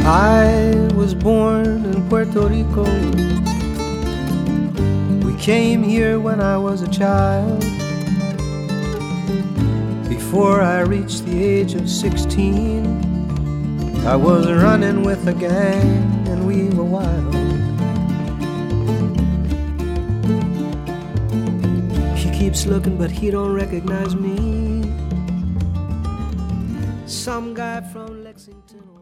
I was born in Puerto Rico. We came here when I was a child. Before I reached the age of 16, I was running with a gang and we were wild. He keeps looking but he don't recognize me. Some guy from Lexington.